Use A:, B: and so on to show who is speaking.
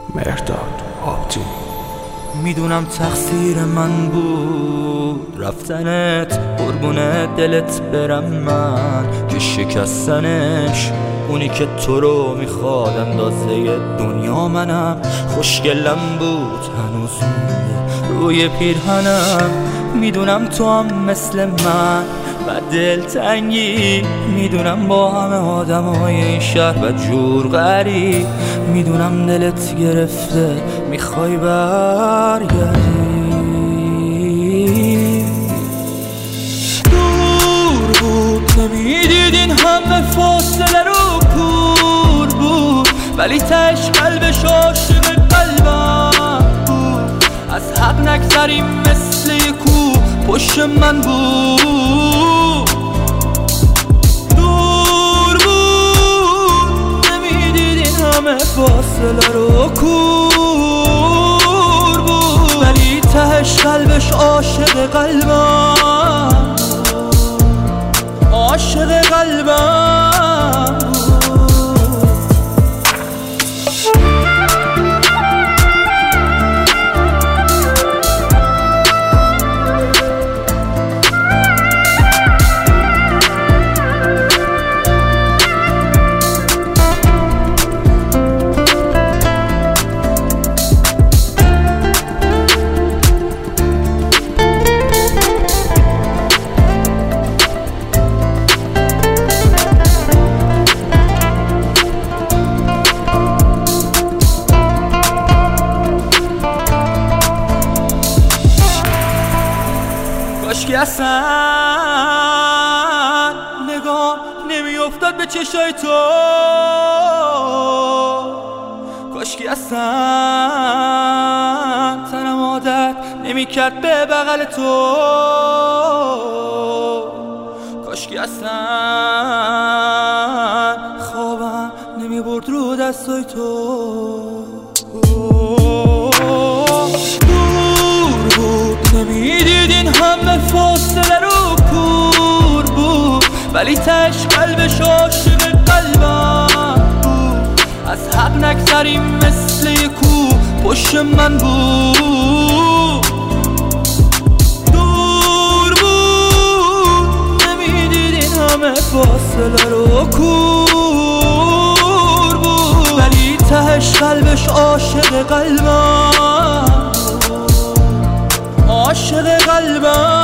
A: مهرداد آبجی.
B: میدونم تقصیر من بود رفتنت، قربون دلت برم من که شکستنش. اونی که تو رو میخواد اندازه دنیا منم، خوشگلم بود هنوز روی پیرهنم. میدونم تو هم مثل من و دلتنگی، میدونم با همه آدمای این شهر و جور غریب. میدونم دلت گرفته میخوای برگردی. دور بود نمیدیدین همه فاصله رو کور بود، ولی تش قلبش عاشق قلبم بود. از حق نگذریم مثل یه کو پشت من بود. دور بود نمیدیدین همه فاصله رو کور بود، ولی تهش قلبش عاشق قلبم، عاشق قلبم بود. کاشکی اصلا نگاه نمیافتاد به چشای تو، کاشکی اصلا تنم عادت نمیکرد به بغل تو، کاشکی اصلا خوابم نمیبرد رو دستای تو. دور بود نمیدیدین همه فاصله رو کور بود، ولی تش قلبش عاشق قلبم بود. از حق نگذریم مثل یه کو پشت من بود. دور بود نمیدیدین همه فاصله رو کور بود، ولی تهش قلبش عاشق قلبم، عاشق قلبم.